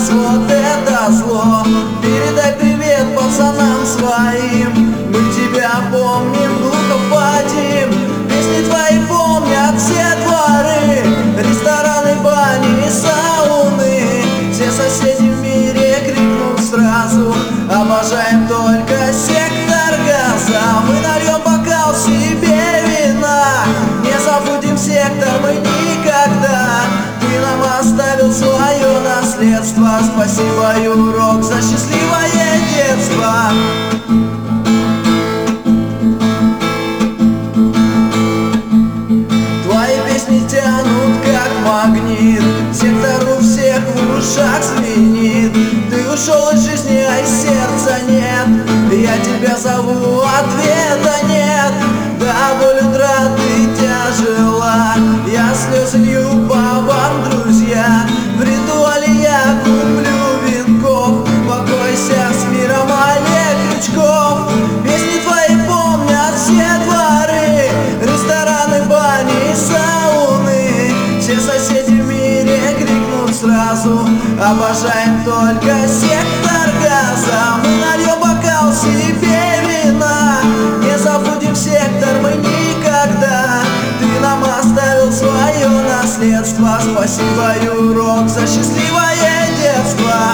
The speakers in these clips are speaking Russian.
нас вот это зло. Передай привет пацанам своим, мы тебя помним, глухо Вадим. Песни твои помнят все дворы, рестораны, бани и сауны. Все соседи в мире крикнут сразу: обожаем только сектор газа. Мы нальем бокал себе вина, не забудем сектор мы никогда. Ты нам оставил свое наследство, спасибо и урок за счастливое детство. Твои песни тянут как магнит, сектор у всех в ушах звенит. Ты ушел из жизни, а из сердца нет, я тебя зову, ответа нет. До боли утраты тяжела, я слезы лью по вам, друзья. В ритуале я куплю венков, покойся с миром, Олег Крючков. Песни твои помнят все дворы, рестораны, бани и сауны. Все соседи в мире крикнут сразу: обожаем только сектор газа. Мы нальем бокал себе вина, не забудем сектор мы никогда. Ты нам оставил свое наследство, спасибо и урок за счастливое детство.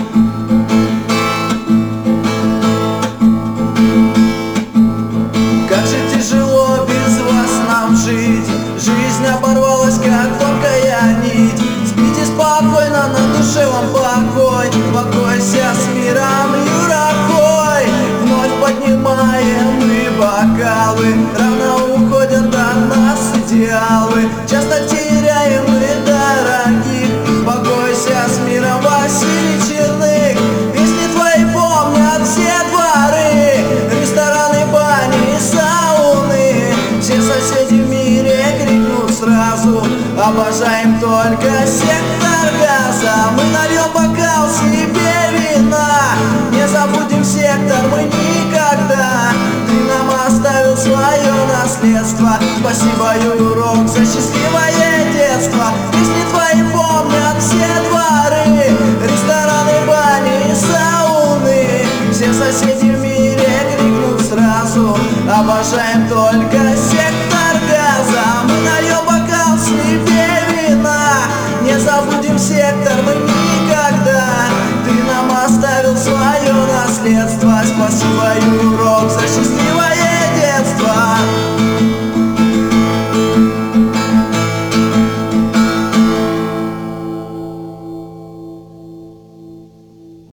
Как же тяжело без вас нам жить, жизнь оборвалась как тонкая нить. Спите спокойно, на душе вам покой, покойся с миром, Юра Хой. Вновь поднимаем мы бокалы, рано уходят от нас идеалы. Часто теряем мы дорогих, покойся с миром, Василий Черных. Песни твои помнят все дворы, рестораны, бани и сауны. Все соседи в мире крикнут сразу: обожаем только сектор газа. Мы нальем бокал себе вина, не забудем сектор мы никогда. Ты нам оставил свое наследство, спасибо и урок за счастливое детство. Песни твои помнят все дворы, рестораны, бани и сауны. Все соседи в мире крикнут сразу: обожаем только сектор газа. Мы нальем бокал себе вина, не забудем сектор мы никогда. Ты нам оставил свое наследство, спасибо и урок